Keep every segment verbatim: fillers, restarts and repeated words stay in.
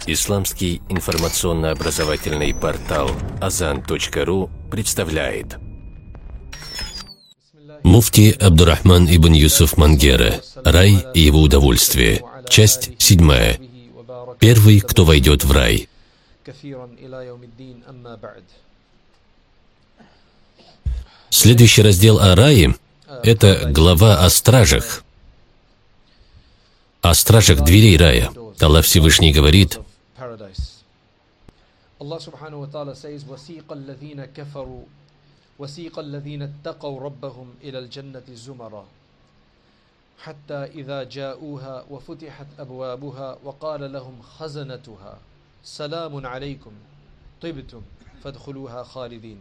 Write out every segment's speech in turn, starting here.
Исламский информационно-образовательный портал азан точка ру представляет. Муфти Абдурахман ибн Юсуф Мангера. Рай и его удовольствие. Часть седьмая. Первый, кто войдет в рай. Следующий раздел о рае – это глава о стражах. О стражах дверей рая. Аллах Всевышний говорит: Allah subhanahu wa ta'ala says, وَسِيقَ الَّذِينَ كَفَرُوا وَسِيقَ الَّذِينَ اتَّقَوْا رَبَّهُمْ إِلَى الْجَنَّةِ زُمَرًا حَتَّى إِذَا جَاءُوهَا وَفُتِحَتْ أَبْوَابُهَا وَقَالَ لَهُمْ خَزَنَتُهَا سَلَامٌ عَلَيْكُمْ طِبْتُمْ فَادْخُلُوهَا خَالِدِينَ.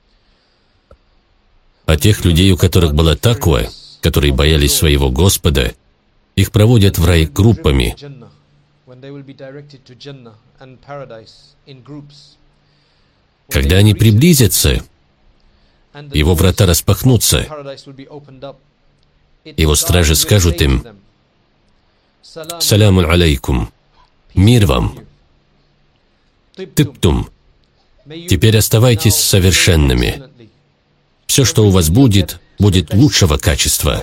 А тех людей, у которых была таква, которые боялись своего Господа, их проводят в рай группами. Когда они приблизятся, его врата распахнутся, его стражи скажут им: «Салямун алейкум, мир вам, типтум, теперь оставайтесь совершенными. Все, что у вас будет, будет лучшего качества.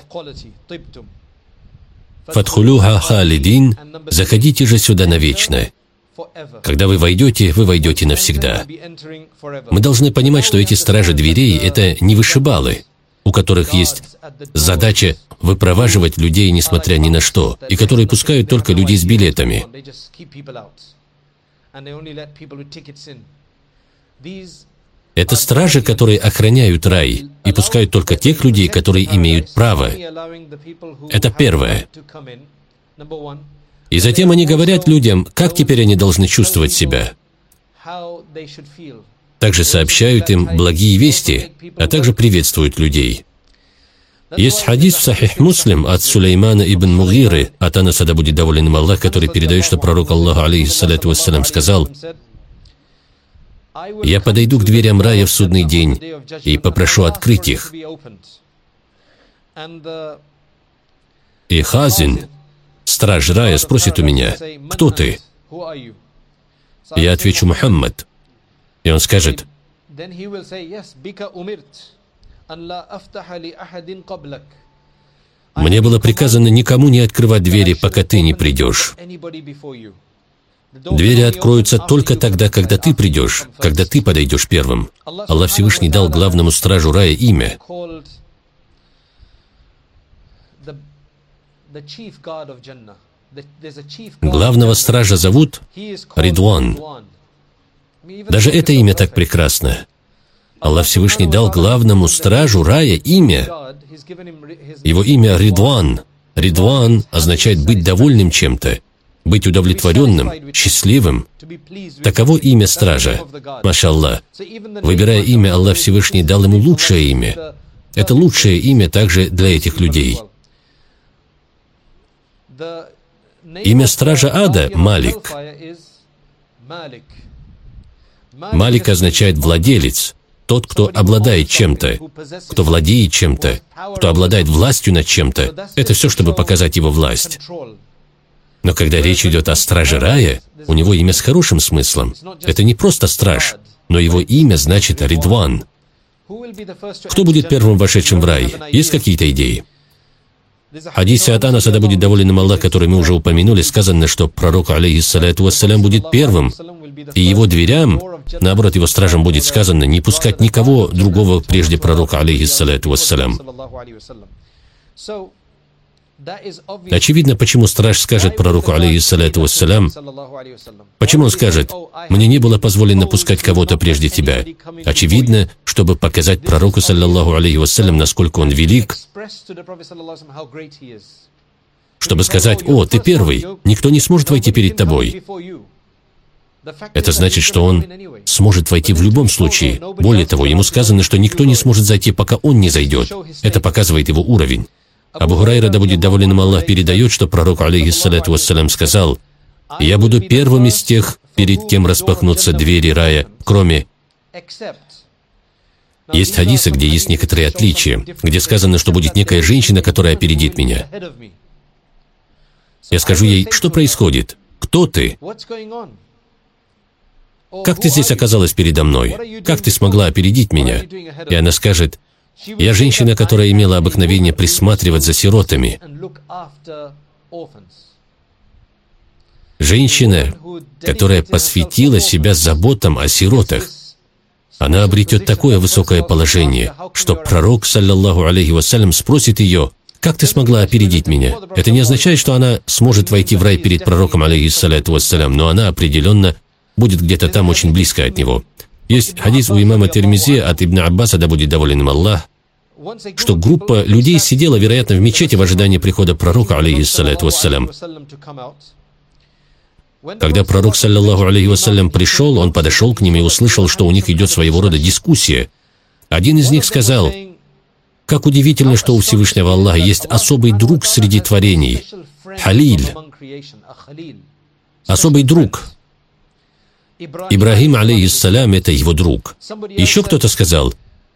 Фадхулюха халидин, заходите же сюда навечно. Когда вы войдете, вы войдете навсегда». Мы должны понимать, что эти стражи дверей – это не вышибалы, у которых есть задача выпроваживать людей, несмотря ни на что, и которые пускают только людей с билетами. Это стражи, которые охраняют рай и пускают только тех людей, которые имеют право. Это первое. И затем они говорят людям, как теперь они должны чувствовать себя. Также сообщают им благие вести, а также приветствуют людей. Есть хадис в Сахих Муслим от Сулеймана ибн Мугиры, от Анаса, да будет доволен им Аллах, который передает, что пророк Аллаху алейхиссалату вассалям сказал: «Я подойду к дверям рая в судный день и попрошу открыть их. И хазин, страж рая, спросит у меня: кто ты?» Я отвечу: Мухаммад. И он скажет: «Мне было приказано никому не открывать двери, пока ты не придешь. Двери откроются только тогда, когда ты придешь, когда ты подойдешь первым». Аллах Всевышний дал главному стражу рая имя. Главного стража зовут Ридван. Даже это имя так прекрасно. Аллах Всевышний дал главному стражу рая имя. Его имя Ридван. Ридван означает быть довольным чем-то, быть удовлетворенным, счастливым. Таково имя стража. Машаллах. Выбирая имя, Аллах Всевышний дал ему лучшее имя. Это лучшее имя также для этих людей. Имя стража ада — Малик. Малик означает владелец, тот, кто обладает чем-то, кто владеет чем-то, кто обладает властью над чем-то. Это все, чтобы показать его власть. Но когда речь идет о страже рая, у него имя с хорошим смыслом. Это не просто страж, но его имя значит Ридван. Кто будет первым вошедшим в рай? Есть какие-то идеи? В хадисе от Анаса, да будет доволен им Аллах, который мы уже упомянули, сказано, что пророк алейхиссалату вассалям будет первым, и его дверям, наоборот, его стражам будет сказано не пускать никого другого прежде пророка алейхиссалату вассалям. Очевидно, почему страж скажет пророку алейхиссалату вассалям, почему он скажет: «Мне не было позволено пускать кого-то прежде тебя». Очевидно, чтобы показать пророку, саллаллаху алейхи вассалям, насколько он велик, чтобы сказать: «О, ты первый, никто не сможет войти перед тобой». Это значит, что он сможет войти в любом случае. Более того, ему сказано, что никто не сможет зайти, пока он не зайдет. Это показывает его уровень. Абу Хурайра, да будет доволен им Аллах, передает, что пророк алейхиссалату вассалям сказал: «Я буду первым из тех, перед кем распахнутся двери рая, кроме...» Есть хадисы, где есть некоторые отличия, где сказано, что будет некая женщина, которая опередит меня. Я скажу ей: «Что происходит? Кто ты?» как ты здесь оказалась передо мной? Как ты смогла опередить меня? И она скажет: я женщина, которая имела обыкновение присматривать за сиротами. Женщина, которая посвятила себя заботам о сиротах, она обретет такое высокое положение, что пророк, саллаллаху алейхи вассалям, спросит ее: как ты смогла опередить меня? Это не означает, что она сможет войти в рай перед пророком, алейхиссаляту вассалям, но она определенно будет где-то там очень близко от него. Есть хадис у имама Тирмизи от Ибн Аббаса, да будет доволен им Аллах, что группа людей сидела, вероятно, в мечети в ожидании прихода пророка, алейхиссаляту вассалям. Когда пророк, саллаллаху алейхи вассалям, пришел, он подошел к ним и услышал, что у них идет своего рода дискуссия. Один из них сказал: как удивительно, что у Всевышнего Аллаха есть особый друг среди творений. Халиль. Особый друг. Ибрахим, алейхиссалям, это его друг. Еще кто-то сказал: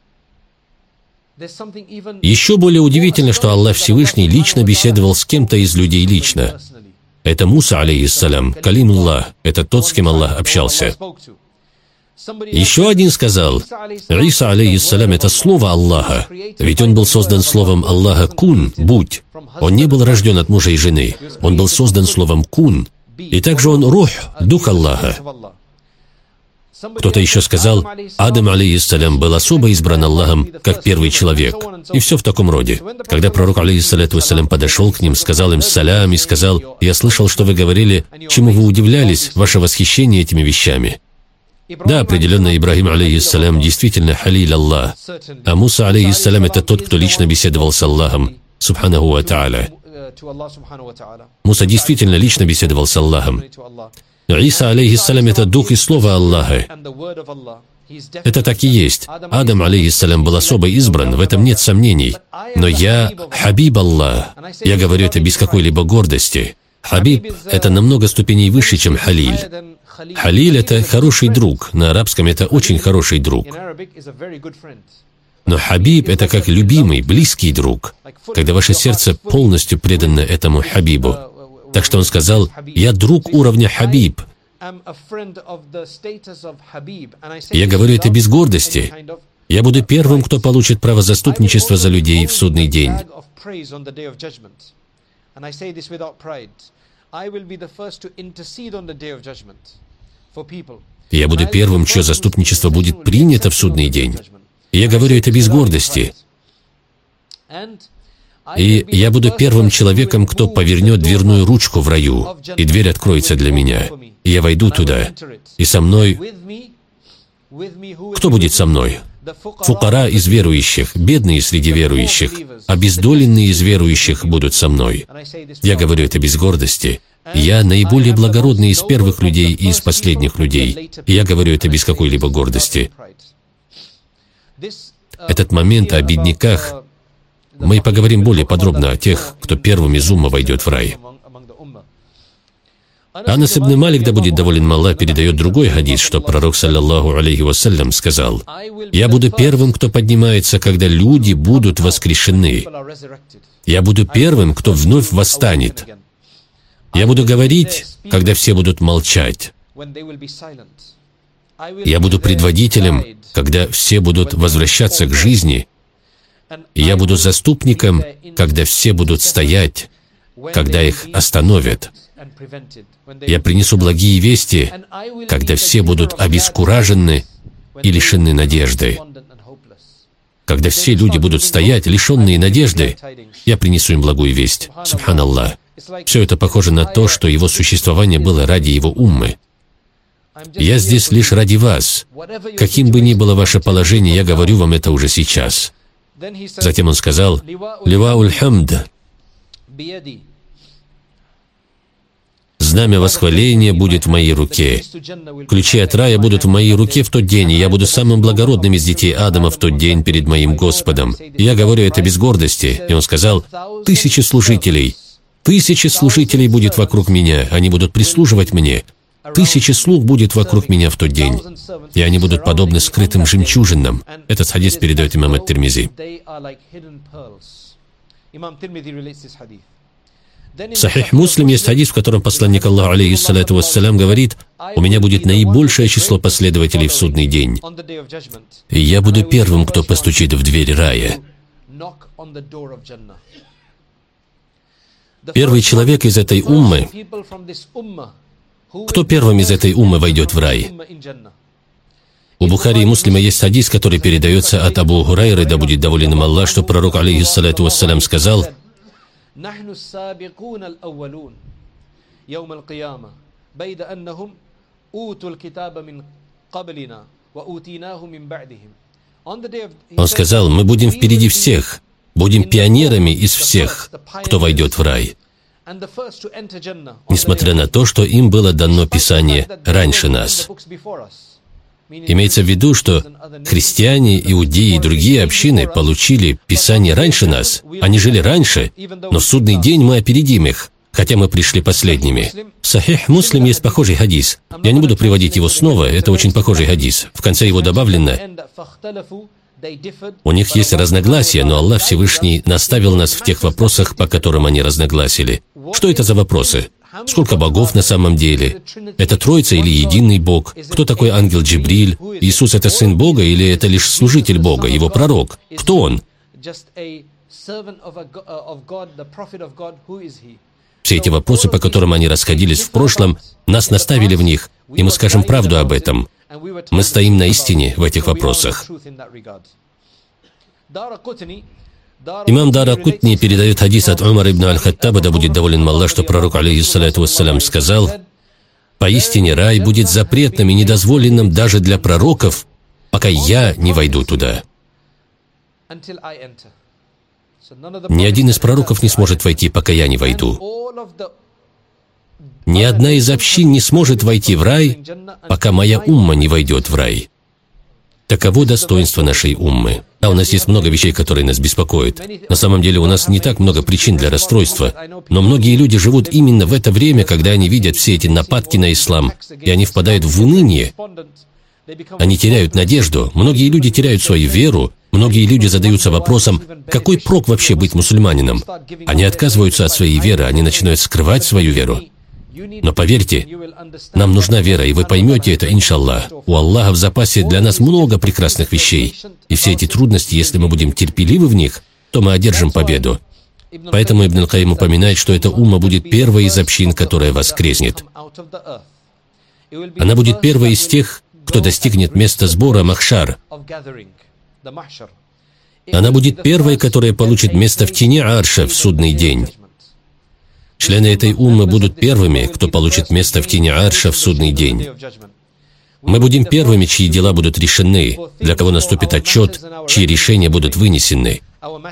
еще более удивительно, что Аллах Всевышний лично беседовал с кем-то из людей лично. Это Муса, алейхиссалям, калимуллах, это тот, с кем Аллах общался. Еще один сказал: Иса, алейхиссалям, это слово Аллаха, ведь он был создан словом Аллаха «кун», «будь». Он не был рожден от мужа и жены, он был создан словом «кун». И также он рух, дух Аллаха. Кто-то еще сказал: Адам, алейхиссалям, был особо избран Аллахом как первый человек. И все в таком роде. Когда пророк, алейхиссаляту вассалям, подошел к ним, сказал им салям и сказал: я слышал, что вы говорили, чему вы удивлялись, ваше восхищение этими вещами. Да, определенно, Ибрахим, алейхиссалям, действительно халиль Аллах. А Муса, алейхиссалям, это тот, кто лично беседовал с Аллахом, субханаху ва тааля. Муса действительно лично беседовал с Аллахом. Иса, алейхиссалям, это дух и слово Аллаха. Это так и есть. Адам, алейхиссалям, был особо избран, в этом нет сомнений. Но я хабиб Аллах. Я говорю это без какой-либо гордости. Хабиб — это намного ступеней выше, чем халиль. Халиль — это хороший друг. На арабском это очень хороший друг. Но хабиб — это как любимый, близкий друг, когда ваше сердце полностью предано этому хабибу. Так что он сказал: я друг уровня хабиб. Я говорю это без гордости. Я буду первым, кто получит право заступничества за людей в судный день. Я буду первым, чье заступничество будет принято в судный день. Я говорю это без гордости. И я буду первым человеком, кто повернет дверную ручку в раю, и дверь откроется для меня. И я войду туда, и со мной... Кто будет со мной? Фукара из верующих, бедные среди верующих, обездоленные из верующих будут со мной. Я говорю это без гордости. Я наиболее благородный из первых людей и из последних людей. И я говорю это без какой-либо гордости. Этот момент о бедняках, мы поговорим более подробно о тех, кто первым из умма войдет в рай. Анас ибн Малик, да будет доволен Аллах, передает другой хадис, что пророк, саллаллаху алейхи вассалям, сказал: «Я буду первым, кто поднимается, когда люди будут воскрешены. Я буду первым, кто вновь восстанет. Я буду говорить, когда все будут молчать. Я буду предводителем, когда все будут возвращаться к жизни. И я буду заступником, когда все будут стоять, когда их остановят. Я принесу благие вести, когда все будут обескуражены и лишены надежды. Когда все люди будут стоять, лишенные надежды, я принесу им благую весть. Субханаллах. Все это похоже на то, что его существование было ради его уммы. Я здесь лишь ради вас. Каким бы ни было ваше положение, я говорю вам это уже сейчас. Затем он сказал: «Ливауль хамд». Знамя восхваления будет в моей руке. Ключи от рая будут в моей руке в тот день, и я буду самым благородным из детей Адама в тот день перед моим Господом. Я говорю это без гордости. И он сказал: «Тысячи служителей, тысячи служителей будет вокруг меня, они будут прислуживать мне. Тысячи слуг будет вокруг меня в тот день, и они будут подобны скрытым жемчужинам». Этот хадис передает имам ат-Тирмизи. В Сахих Муслим есть хадис, в котором посланник Аллаха, алейхиссалату вассалям, говорит: «У меня будет наибольшее число последователей в судный день, и я буду первым, кто постучит в дверь рая». Первый человек из этой уммы, кто первым из этой уммы войдет в рай? У Бухари и Муслима есть хадис, который передается от Абу Хурайры, да будет доволен им Аллах, что пророк, алейхиссалату вассалям, сказал: Он сказал: мы будем впереди всех, будем пионерами из всех, кто войдет в рай, несмотря на то, что им было дано Писание раньше нас. Имеется в виду, что христиане, иудеи и другие общины получили Писание раньше нас, они жили раньше, но в судный день мы опередим их, хотя мы пришли последними. В Сахих Муслим есть похожий хадис. Я не буду приводить его снова, это очень похожий хадис. В конце его добавлено: у них есть разногласия, но Аллах Всевышний наставил нас в тех вопросах, по которым они разногласили. Что это за вопросы? Сколько богов на самом деле? Это Троица или единый Бог? Кто такой ангел Джибриль? Иисус — это сын Бога или это лишь служитель Бога, его пророк? Кто он? Все эти вопросы, по которым они расходились в прошлом, нас наставили в них, и мы скажем правду об этом. Мы стоим на истине в этих вопросах. Имам Дара Кутни передает хадис от Умара ибн аль-Хаттаба, да будет доволен им Аллах, что пророк, алейхиссалату вассалям, сказал: «Поистине рай будет запретным и недозволенным даже для пророков, пока я не войду туда». Ни один из пророков не сможет войти, пока я не войду. Ни одна из общин не сможет войти в рай, пока моя умма не войдет в рай. Таково достоинство нашей уммы. А у нас есть много вещей, которые нас беспокоят. На самом деле у нас не так много причин для расстройства, но многие люди живут именно в это время, когда они видят все эти нападки на ислам, и они впадают в уныние. Они теряют надежду, многие люди теряют свою веру, многие люди задаются вопросом: какой прок вообще быть мусульманином? Они отказываются от своей веры, они начинают скрывать свою веру. Но поверьте, нам нужна вера, и вы поймете это, иншаллах. У Аллаха в запасе для нас много прекрасных вещей, и все эти трудности, если мы будем терпеливы в них, то мы одержим победу. Поэтому Ибн аль-Каим упоминает, что эта умма будет первой из общин, которая воскреснет. Она будет первой из тех, кто достигнет места сбора Махшар. Она будет первой, которая получит место в тени Арша в судный день. Члены этой уммы будут первыми, кто получит место в тени Арша в судный день. Мы будем первыми, чьи дела будут решены, для кого наступит отчет, чьи решения будут вынесены.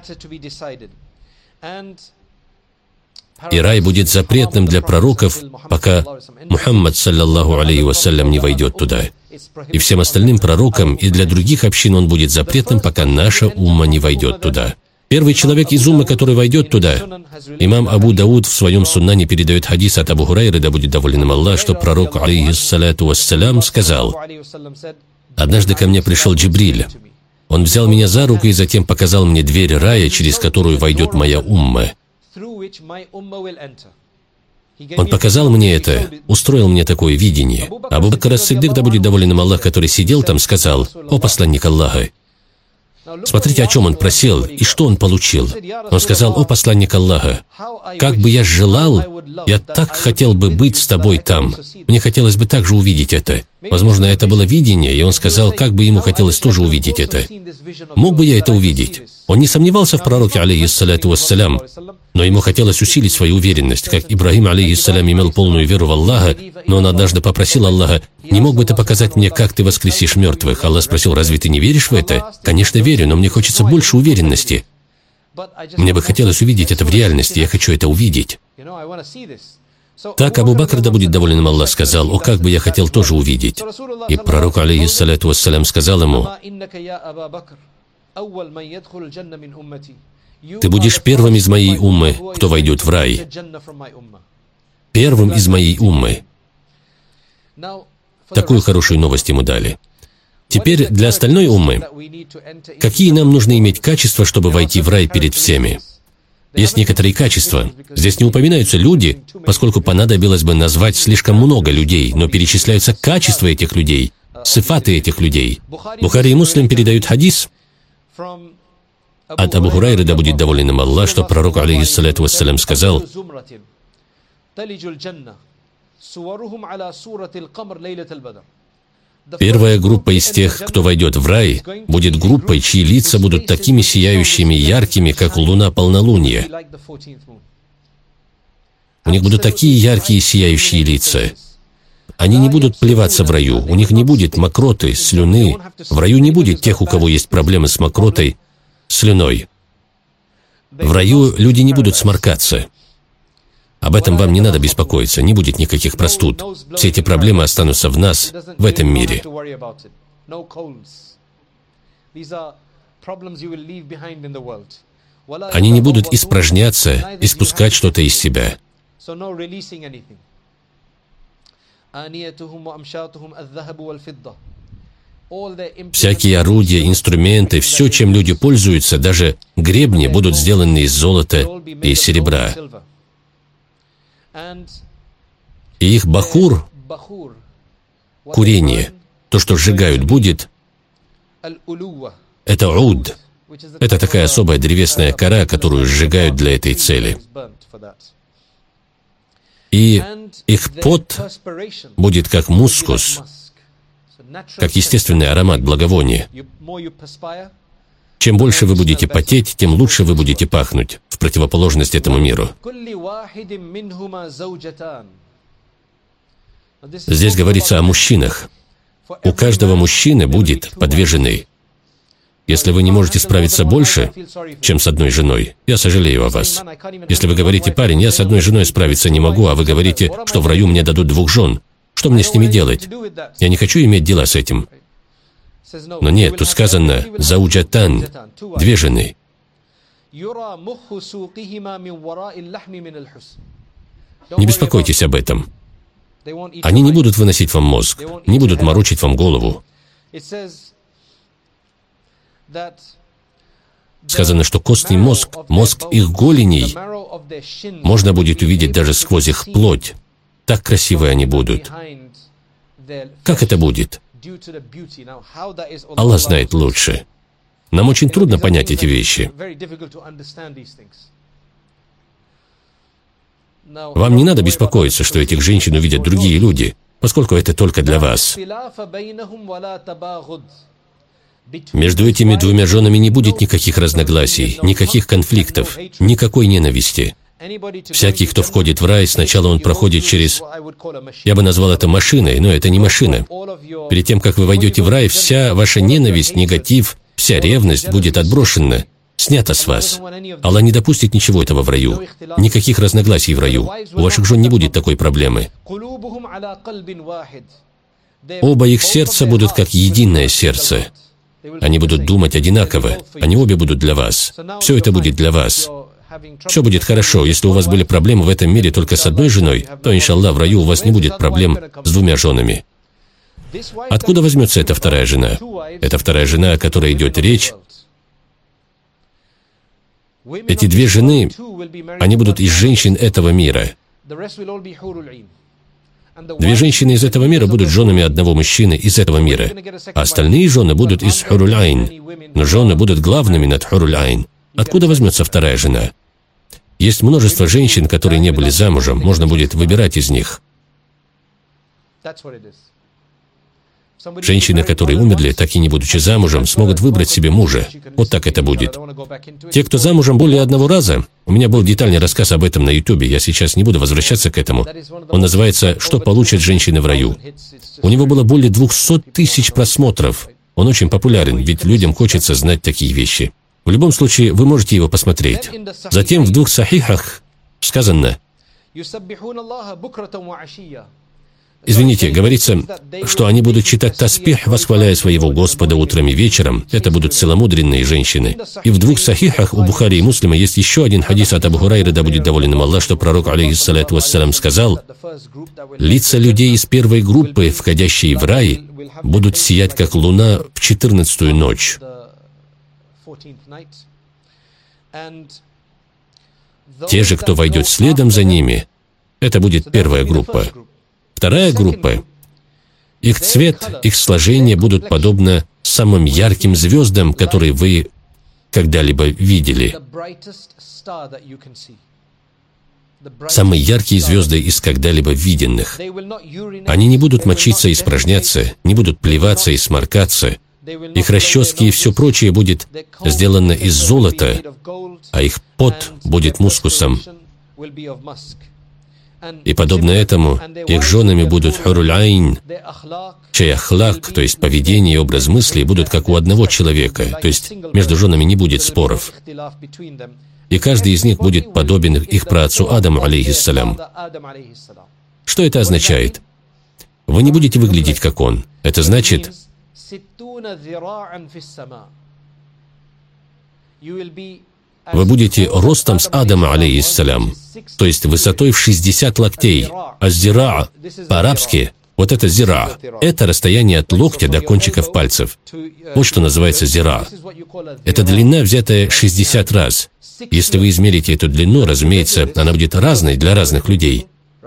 И рай будет запретным для пророков, пока Мухаммад, саллаллаху алейхи вассалям, не войдет туда. И всем остальным пророкам и для других общин он будет запретным, пока наша умма не войдет туда. Первый человек из уммы, который войдет туда, имам Абу Дауд в своем суннане передает хадис от Абу Хурайры, да будет доволен им Аллах, что пророк, алейхиссалату вассалям, сказал: «Однажды ко мне пришел Джибриль. Он взял меня за руку и затем показал мне дверь рая, через которую войдет моя умма. Он показал мне это, устроил мне такое видение. Абу Бакр ас-Сиддик, да будет доволен им Аллах, который сидел там, сказал: «О посланник Аллаха, смотрите, о чем он просил и что он получил». Он сказал: «О посланник Аллаха, как бы я желал, я так хотел бы быть с тобой там. Мне хотелось бы также увидеть это». Возможно, это было видение, и он сказал, как бы ему хотелось тоже увидеть это. Мог бы я это увидеть? Он не сомневался в пророке, алейхиссалату вассалям, но ему хотелось усилить свою уверенность, как Ибрахим, алейхиссалям, имел полную веру в Аллаха, но он однажды попросил Аллаха: «Не мог бы ты показать мне, как ты воскресишь мертвых?» Аллах спросил: «Разве ты не веришь в это?» «Конечно, верю, но мне хочется больше уверенности. Мне бы хотелось увидеть это в реальности, я хочу это увидеть». Так Абу Бакр, да будет доволен им Аллах, сказал: «О, как бы я хотел тоже увидеть». И пророк, алейхиссалату вассалям, сказал ему: «Ты будешь первым из моей уммы, кто войдет в рай. Первым из моей уммы». Такую хорошую новость ему дали. Теперь для остальной уммы. Какие нам нужно иметь качества, чтобы войти в рай перед всеми? Есть некоторые качества. Здесь не упоминаются люди, поскольку понадобилось бы назвать слишком много людей, но перечисляются качества этих людей, сифаты этих людей. Бухари и Муслим передают хадис от Абу Хурайры, да будет доволен им Аллах, что пророк, алейхиссаляту вассалям, сказал: первая группа из тех, кто войдет в рай, будет группой, чьи лица будут такими сияющими, яркими, как луна полнолуния. У них будут такие яркие, сияющие лица. Они не будут плеваться в раю, у них не будет мокроты, слюны. В раю не будет тех, у кого есть проблемы с мокротой, слюной. В раю люди не будут сморкаться. Об этом вам не надо беспокоиться, не будет никаких простуд. Все эти проблемы останутся в нас, в этом мире. Они не будут испражняться, испускать что-то из себя. Всякие орудия, инструменты, все, чем люди пользуются, даже гребни, будут сделаны из золота и серебра. И их бахур, курение, то, что сжигают, будет, это уд. Это такая особая древесная кора, которую сжигают для этой цели. И их пот будет как мускус, как естественный аромат благовония. Чем больше вы будете потеть, тем лучше вы будете пахнуть, в противоположность этому миру. Здесь говорится о мужчинах. У каждого мужчины будет по две жены. Если вы не можете справиться больше, чем с одной женой, я сожалею о вас. Если вы говорите: парень, я с одной женой справиться не могу, а вы говорите, что в раю мне дадут двух жен, что мне с ними делать? Я не хочу иметь дела с этим. Но нет, тут сказано «зауджатан» — две жены. Не беспокойтесь об этом. Они не будут выносить вам мозг, не будут морочить вам голову. Сказано, что костный мозг, мозг их голеней, можно будет увидеть даже сквозь их плоть. Так красивые они будут. Как это будет? Аллах знает лучше. Нам очень трудно понять эти вещи. Вам не надо беспокоиться, что этих женщин увидят другие люди, поскольку это только для вас. Между этими двумя женами не будет никаких разногласий, никаких конфликтов, никакой ненависти. Всякий, кто входит в рай, сначала он проходит через... Я бы назвал это машиной, но это не машина. Перед тем, как вы войдете в рай, вся ваша ненависть, негатив, вся ревность будет отброшена, снята с вас. Аллах не допустит ничего этого в раю. Никаких разногласий в раю. У ваших жен не будет такой проблемы. Оба их сердца будут как единое сердце. Они будут думать одинаково. Они обе будут для вас. Все это будет для вас. Все будет хорошо. Если у вас были проблемы в этом мире только с одной женой, то, иншаллах, в раю у вас не будет проблем с двумя женами. Откуда возьмется эта вторая жена? Это вторая жена, о которой идет речь. Эти две жены, они будут из женщин этого мира. Две женщины из этого мира будут женами одного мужчины из этого мира. А остальные жены будут из хуруль-айн. Но жены будут главными над хуруль-айн. Откуда возьмется вторая жена? Есть множество женщин, которые не были замужем, можно будет выбирать из них. Женщины, которые умерли, так и не будучи замужем, смогут выбрать себе мужа. Вот так это будет. Те, кто замужем более одного раза, у меня был детальный рассказ об этом на ютубе, я сейчас не буду возвращаться к этому. Он называется «Что получат женщины в раю?». У него было более двухсот тысяч просмотров. Он очень популярен, ведь людям хочется знать такие вещи. В любом случае, вы можете его посмотреть. Затем в двух сахихах сказано, извините, говорится, что они будут читать таспих, восхваляя своего Господа утром и вечером. Это будут целомудренные женщины. И в двух сахихах у Бухари и Муслима есть еще один хадис от Абу Хурайры, да будет доволен им Аллах, что пророк, алейхиссаляту вассалям, сказал: лица людей из первой группы, входящие в рай, будут сиять, как луна в четырнадцатую ночь. Те же, кто войдет следом за ними, это будет первая группа. Вторая группа, их цвет, их сложение будут подобно самым ярким звездам, которые вы когда-либо видели. Самые яркие звезды из когда-либо виденных. Они не будут мочиться и испражняться, не будут плеваться и сморкаться. Их расчески и все прочее будет сделано из золота, а их пот будет мускусом. И подобно этому, их женами будут хуруль-айн, чей ахлак, то есть поведение и образ мысли, будут как у одного человека, то есть между женами не будет споров. И каждый из них будет подобен их праотцу Адаму, алейхиссалям. Что это означает? Вы не будете выглядеть как он. Это значит, вы будете ростом с Адама, алейхиссалям, то есть высотой в шестьдесят локтей. А зира, по-арабски, вот это зира, это расстояние от локтя до кончиков пальцев. Вот что называется зира. Это длина, взятая шестьдесят раз. Если вы измерите эту длину, разумеется, она будет разной для разных людей.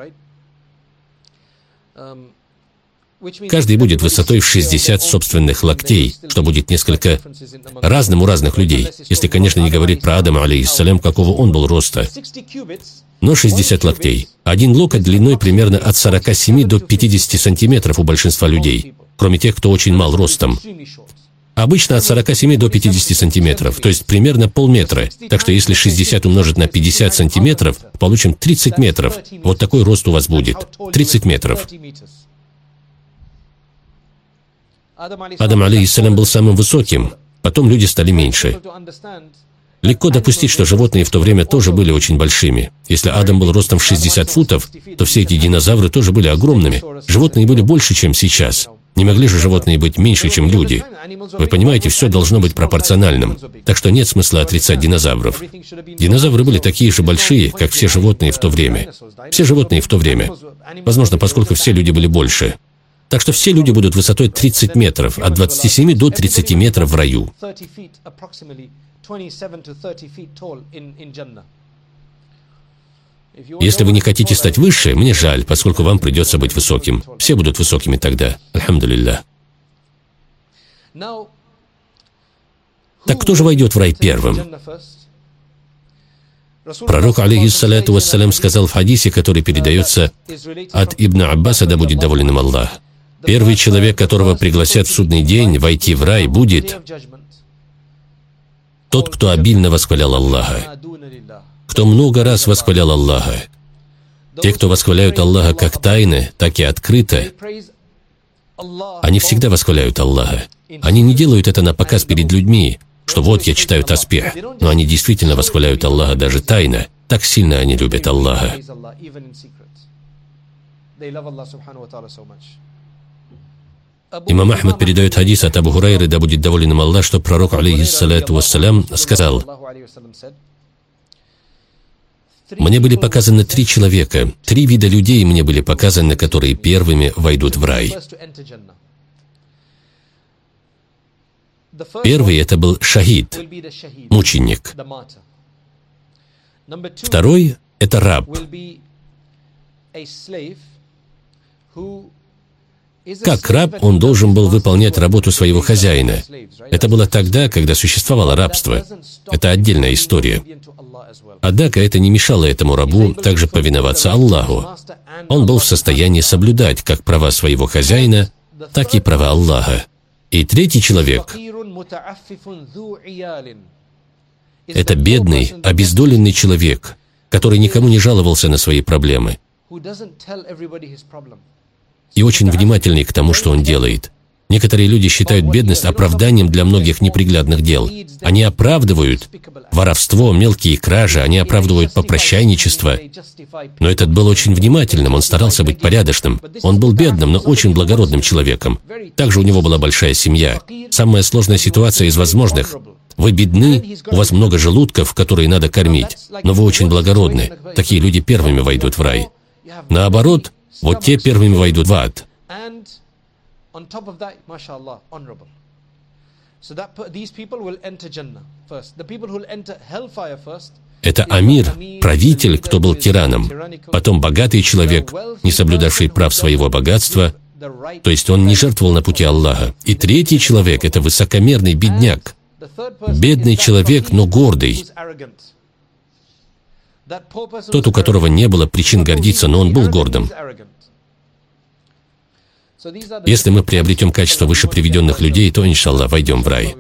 Каждый будет высотой в шестьдесят собственных локтей, что будет несколько разным у разных людей, если, конечно, не говорить про Адама, алейхиссалям, какого он был роста. Но шестьдесят локтей. Один локоть длиной примерно от сорока семи до пятидесяти сантиметров у большинства людей, кроме тех, кто очень мал ростом. Обычно от сорока семи до пятидесяти сантиметров, то есть примерно полметра. Так что если шестьдесят умножить на пятьдесят сантиметров, получим тридцать метров. Вот такой рост у вас будет. тридцать метров. Адам, алейхиссалям, был самым высоким, потом люди стали меньше. Легко допустить, что животные в то время тоже были очень большими. Если Адам был ростом в шестьдесят футов, то все эти динозавры тоже были огромными. Животные были больше, чем сейчас. Не могли же животные быть меньше, чем люди. Вы понимаете, все должно быть пропорциональным. Так что нет смысла отрицать динозавров. Динозавры были такие же большие, как все животные в то время. Все животные в то время. Возможно, поскольку все люди были больше. Так что все люди будут высотой тридцать метров, от двадцати семи до тридцати метров в раю. Если вы не хотите стать выше, мне жаль, поскольку вам придется быть высоким. Все будут высокими тогда. Альхамдулилля. Так кто же войдет в рай первым? Пророк, алейхиссаляту вассалям, сказал в хадисе, который передается от Ибн Аббаса, да будет доволен им Аллах. Первый человек, которого пригласят в судный день войти в рай, будет тот, кто обильно восхвалял Аллаха, кто много раз восхвалял Аллаха. Те, кто восхваляют Аллаха как тайно, так и открыто, они всегда восхваляют Аллаха. Они не делают это на показ перед людьми, что вот я читаю таспих, но они действительно восхваляют Аллаха даже тайно. Так сильно они любят Аллаха. Имам Ахмад передает хадис от Абу Хурайры, да будет доволен им Аллах, что пророк, алейхиссалату вассалям, сказал: «Мне были показаны три человека, три вида людей мне были показаны, которые первыми войдут в рай. Первый — это был шахид, мученик. Второй — это раб. Как раб, он должен был выполнять работу своего хозяина. Это было тогда, когда существовало рабство. Это отдельная история. Однако это не мешало этому рабу также повиноваться Аллаху. Он был в состоянии соблюдать как права своего хозяина, так и права Аллаха. И третий человек — это бедный, обездоленный человек, который никому не жаловался на свои проблемы и очень внимательный к тому, что он делает. Некоторые люди считают бедность оправданием для многих неприглядных дел. Они оправдывают воровство, мелкие кражи, они оправдывают попрошайничество. Но этот был очень внимательным, он старался быть порядочным. Он был бедным, но очень благородным человеком. Также у него была большая семья. Самая сложная ситуация из возможных. Вы бедны, у вас много желудков, которые надо кормить, но вы очень благородны. Такие люди первыми войдут в рай. Наоборот, вот те первыми войдут в ад. On top of that, mashallah, honorable. So that these people will enter Jannah first. The people who will enter hellfire first Это амир, правитель, кто был тираном. Потом богатый человек, не соблюдавший прав своего богатства, то есть он не жертвовал на пути Аллаха. И третий человек — это высокомерный бедняк. Бедный человек, но гордый. Тот, у которого не было причин гордиться, но он был гордым. Если мы приобретем качество выше приведенных людей, то, иншаллах, войдем в рай.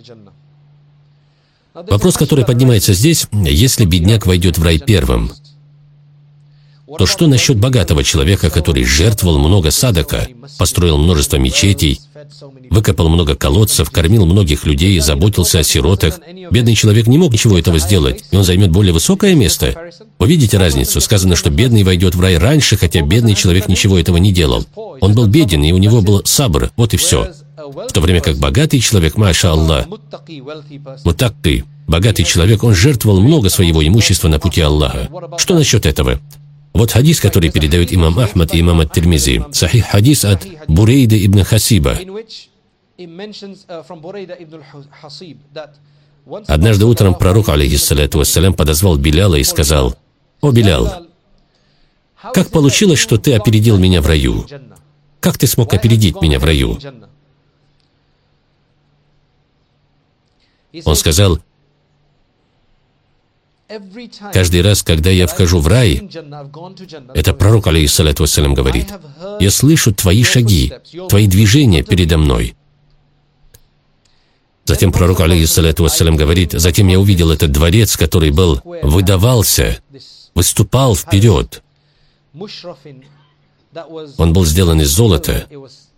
Вопрос, который поднимается здесь: если бедняк войдет в рай первым, то что насчет богатого человека, который жертвовал много садака, построил множество мечетей, выкопал много колодцев, кормил многих людей, заботился о сиротах? Бедный человек не мог ничего этого сделать, и он займет более высокое место. Вы видите разницу? Сказано, что бедный войдет в рай раньше, хотя бедный человек ничего этого не делал. Он был беден, и у него был сабр, вот и все. В то время как богатый человек, маша Аллах, вот так ты, богатый человек, он жертвовал много своего имущества на пути Аллаха. Что насчет этого? Вот хадис, который передает имам Ахмад и имам ат-Тирмизи. Сахих хадис от Бурейда ибн Хасиба. Однажды утром пророк, алейхиссаляту вассалям, подозвал Биляла и сказал: «О, Билял, как получилось, что ты опередил меня в раю? Как ты смог опередить меня в раю?» Он сказал: «Каждый раз, когда я вхожу в рай, это пророк, алейхиссалату вассалям, говорит, я слышу твои шаги, твои движения передо мной». Затем пророк, алейхиссалату вассалям, говорит: «Затем я увидел этот дворец, который был, выдавался, выступал вперед. Он был сделан из золота.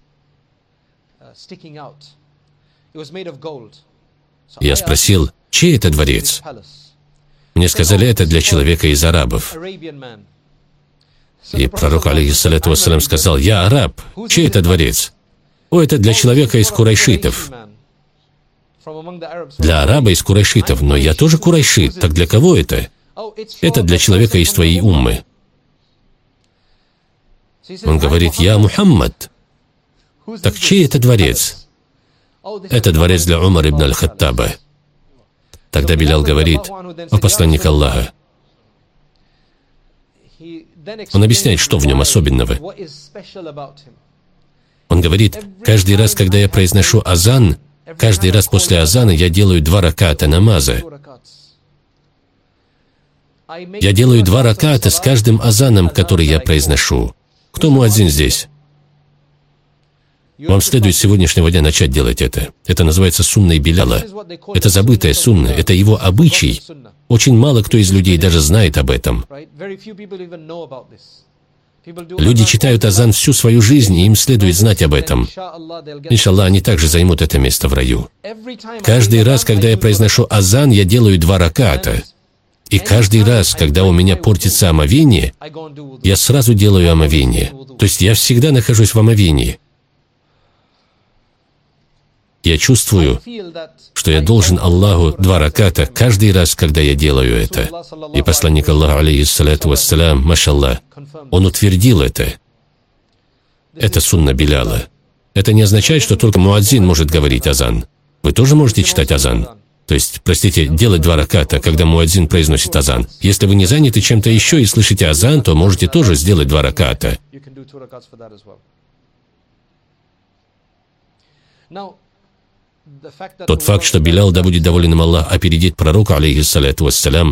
Я спросил: чей это дворец? Мне сказали: это для человека из арабов». И пророк, алейхиссалату вассалям, сказал: «Я араб. Чей это дворец?» «О, это для человека из курайшитов». «Для араба из курайшитов, но я тоже курайшит. Так для кого это?» «Это для человека из твоей уммы». Он говорит: «Я Мухаммад». «Так чей это дворец?» «Это дворец для Умара ибн аль-Хаттаба». Тогда Билял говорит: «О посланник Аллаха». Он объясняет, что в нем особенного. Он говорит: «Каждый раз, когда я произношу азан, каждый раз после азана я делаю два раката намаза. Я делаю два раката с каждым азаном, который я произношу». Кто муадзин здесь? Вам следует с сегодняшнего дня начать делать это. Это называется сунной Биляла. Это забытая сунна, это его обычай. Очень мало кто из людей даже знает об этом. Люди читают азан всю свою жизнь, и им следует знать об этом. Иншаллах, они также займут это место в раю. Каждый раз, когда я произношу азан, я делаю два раката. И каждый раз, когда у меня портится омовение, я сразу делаю омовение. То есть я всегда нахожусь в омовении. Я чувствую, что я должен Аллаху два раката каждый раз, когда я делаю это. И посланник Аллаха, алейхиссалату вассалям, машаллах, он утвердил это. Это сунна Биляла. Это не означает, что только муадзин может говорить азан. Вы тоже можете читать азан. То есть, простите, делать два раката, когда муадзин произносит азан. Если вы не заняты чем-то еще и слышите азан, то можете тоже сделать два раката. Тот факт, что Билял, да будет доволен им Аллах, опередит пророка, алейхиссалату вассалям,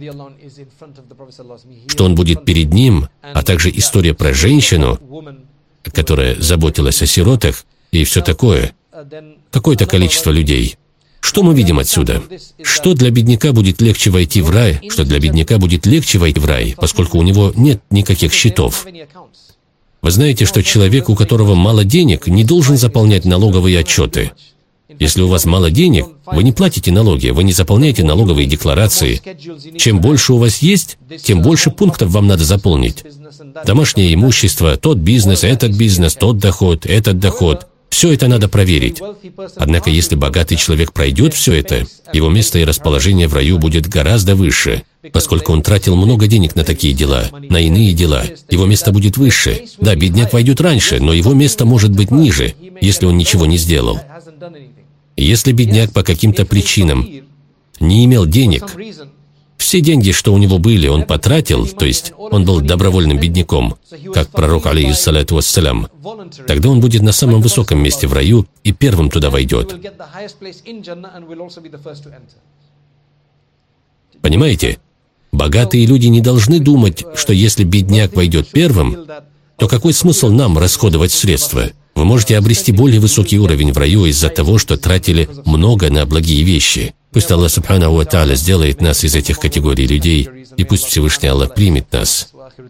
что он будет перед ним, а также история про женщину, которая заботилась о сиротах, и все такое. Какое-то количество людей. Что мы видим отсюда? Что для бедняка будет легче войти в рай, что для бедняка будет легче войти в рай, поскольку у него нет никаких счетов. Вы знаете, что человек, у которого мало денег, не должен заполнять налоговые отчеты. Если у вас мало денег, вы не платите налоги, вы не заполняете налоговые декларации. Чем больше у вас есть, тем больше пунктов вам надо заполнить. Домашнее имущество, тот бизнес, этот бизнес, тот доход, этот доход. Все это надо проверить. Однако, если богатый человек пройдет все это, его место и расположение в раю будет гораздо выше, поскольку он тратил много денег на такие дела, на иные дела. Его место будет выше. Да, бедняк войдет раньше, но его место может быть ниже, если он ничего не сделал. Если бедняк по каким-то причинам не имел денег, все деньги, что у него были, он потратил, то есть он был добровольным бедняком, как пророк, алейхиссалату вассалям, тогда он будет на самом высоком месте в раю и первым туда войдет. Понимаете? Богатые люди не должны думать, что если бедняк войдет первым, то какой смысл нам расходовать средства? Вы можете обрести более высокий уровень в раю из-за того, что тратили много на благие вещи. Пусть Аллах Субханаху ва Тааля сделает нас из этих категорий людей, и пусть Всевышний Аллах примет нас.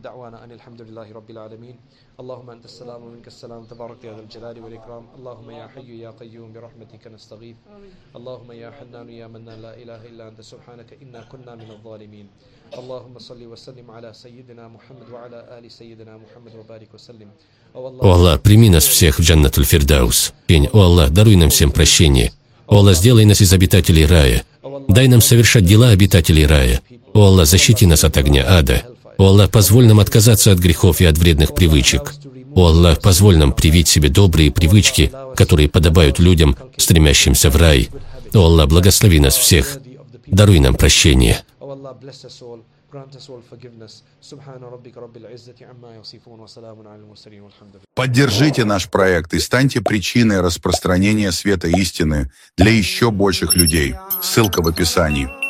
اللهم أنت السلام ومنك السلام تبارك يا ذا الجلال والإكرام اللهم يا حي يا قيوم برحمتك نستغيث اللهم يا حنان يا منان لا إله إلا أنت سبحانك إنا كنا من الظالمين اللهم صل وسلم على سيدنا محمد وعلى آل سيدنا محمد وبارك وسلم. О Аллах, прими нас всех в Джаннатуль Фирдаус. Пень, о Аллах, даруй нам всем прощение. О Аллах, сделай нас из обитателей рая. Дай нам совершать дела обитателей рая. О Аллах, защити нас от огня ада. О Аллах, позволь нам отказаться от грехов и от вредных привычек. О Аллах, позволь нам привить себе добрые привычки, которые подобают людям, стремящимся в рай. О Аллах, благослови нас всех. Даруй нам прощение. Поддержите наш проект и станьте причиной распространения света истины для еще больших людей. Ссылка в описании.